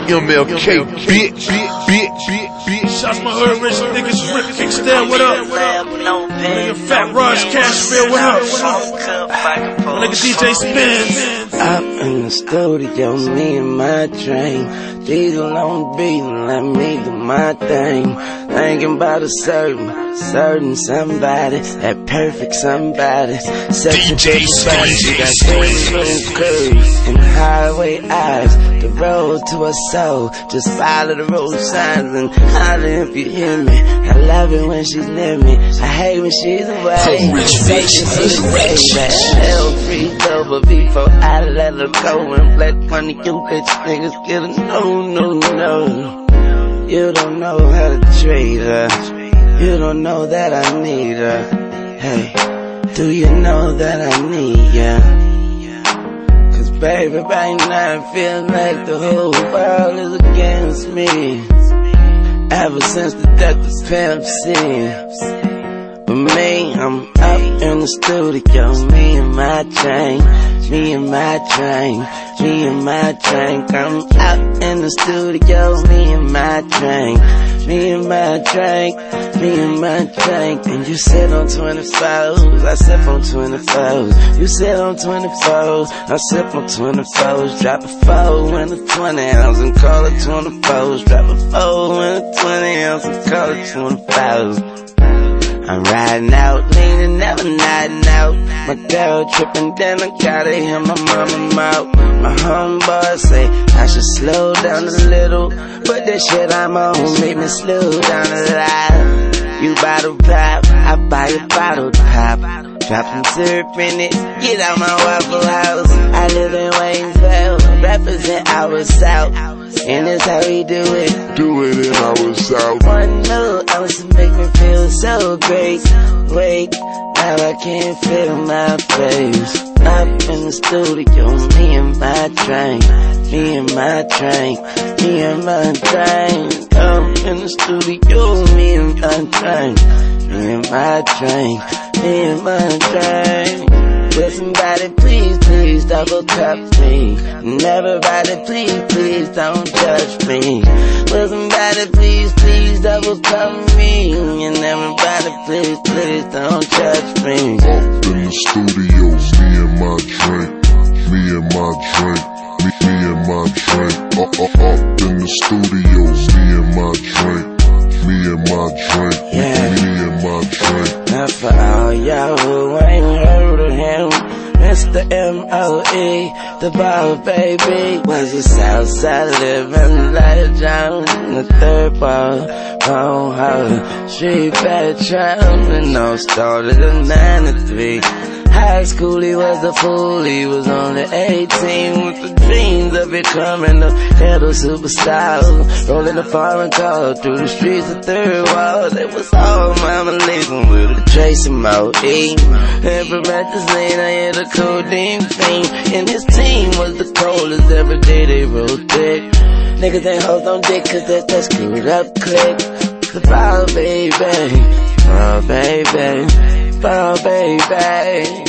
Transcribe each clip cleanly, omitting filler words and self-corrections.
MLK, bitch. Shots my hood rich niggas, Rick Kickstand, what up? Nigga Fat Raj Cashmere, what up? Nigga DJ Spins. Up in the studio, me and my train. Diesel on beat and let me do my thing. Thinking about a certain somebody, that perfect somebody. DJ Spins. She got little curves and highway eyes. The road to her soul, just follow the road signs and holler if you hear me. I love it when she's near me, I hate when she's away. Hell free double before I let her go and let one of you bitch niggas get a no. You don't know how to treat her. You don't know that I need her. Hey, do you know that I need ya? Cause baby, right now it feels like the whole world is against me. Ever since the death of Pimp C. But me, I'm up in the studio, me and my train. Me and my train, me and my train. I'm out in the studio, me and my train. Me and my train, me and my train. And you sit on 24s, I sip on 24s. You sit on 24s, I sip on 24s. Drop a 4 in a 20 ounce and call it 24s. Drop a 4 in a 20 ounce and call it 24s. I'm riding out, leaning, never nodding out. My girl tripping, then I gotta hear my mama mouth. My homeboy say I should slow down a little, but this shit I'm on make me slow down a lot. You bottle pop, I buy a bottle pop. Dropping syrup in it, get out my Waffle House. I live in Waynesville, represent our South. And that's how we do it. Do it in our South. One new ounce to make me feel so great. Wait, now I can't feel my face. Up in the studio, me and my train. Me and my train. Me and my train. Up in the studio, me and my train. Me and my train. Me and my train. Will somebody please double cup me? And everybody please don't judge me. Will somebody please double cup me? And everybody please don't judge me. Up in the studio, me and my drink. Me and my drink. Me and my drink. Up in the studio, me and my drink. Me and my drink. Yeah. Me and my drink. Now for all y'all who ain't heard of him, Mr. M.O.E., the ball baby, was a Southside living like John in the third ball. Oh, street veteran, and all started in 93. High school, he was a fool, he was only 18 with the dreams of becoming a ghetto superstar. Rolling a foreign car through the streets of Third Ward. It was all mama leaving with a trace of Mo.E. And from Medicine, I hit a codeine fiend. And his team was the coldest every day they rode thick. Niggas ain't hoes on dick cause that's that screwed up click. The ball baby, oh baby. Oh baby,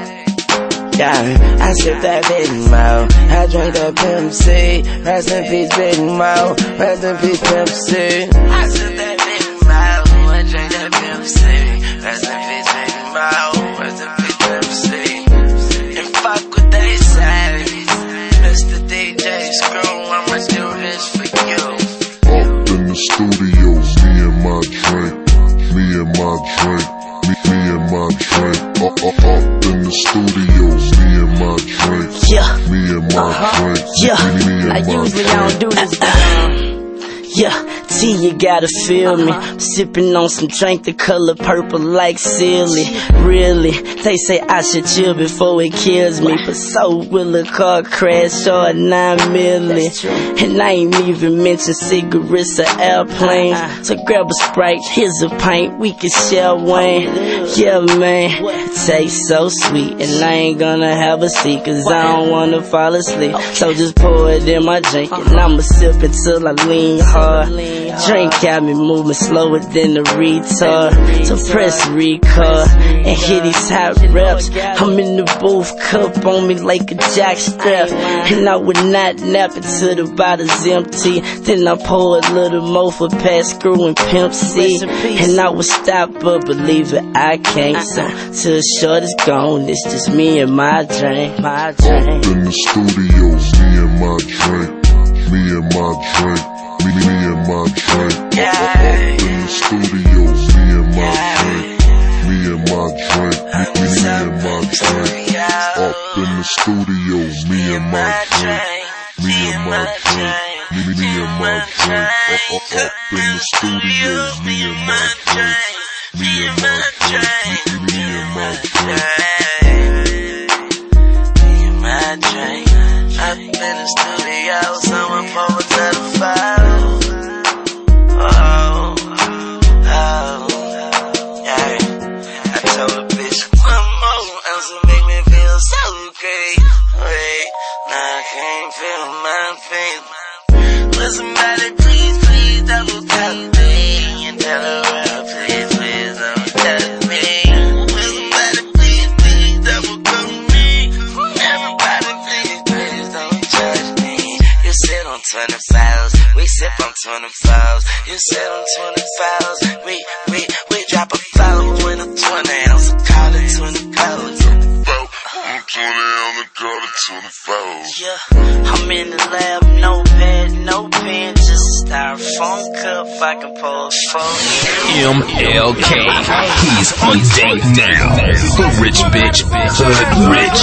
yeah, I sip that Big Mo, I drink that Pimp C. Rest in peace Big Mo, rest in peace Pimp C. I sip that Big Mo, I drink that Pimp C. Rest in peace Big Mo, rest in peace Pimp C. And fuck what they say, Mr. DJ Screw, I'ma do this for you. Up in the studio, me and my drink. Me and my drink. Me and my drink. Up in the studio, me and my drink. Yeah. Me and my drink. Yeah. Me and I my usually drink. don't do this, but yeah, T, you gotta feel me. Sipping on some drink the color purple like Silly. Really, they say I should chill before it kills me, but so will a car crash or a 9 milli. And I ain't even mentioned cigarettes or airplanes. So grab a Sprite, here's a pint, we can share one. Yeah man, it tastes so sweet, and I ain't gonna have a seat cause I don't wanna fall asleep. So just pour it in my drink, and I'ma sip until I lean hard hard. Drink got me moving slower than a retard. So press record and hear these hot reps. I'm in the booth, cup on me like a jack strap. And I would not nap until the bottle's empty. Then I pour a little more for Pat Screw and Pimp C. And I would stop, but believe it, I can't. So till short is gone, it's just me and my drink. Up in the studio, me and my drink. Me and my drink. Me and my drink. Up in the studio, me and my drink. Me and my drink. Me and my drink. Up in the studio, me and my drink. Me and my drink. Me and my drink. Up in the studio, me and my drink. Me and my drink. Me and my drink. Me and my drink. Up in the studio, someone pour to the fire. Will somebody please double tap me and tell the world please don't touch me. Will somebody please double tap me? Everybody please don't touch me. You sit on 25s, we sip on 25s. You sit on 25s, we drop a foul with a 20 ounce, call it 20 pounds. 20 on the call it 24. Yeah, I'm in the lab, no pad, no pen, just styrofoam cup, I can pour MLK, he's on deck now. The rich bitch, hood rich.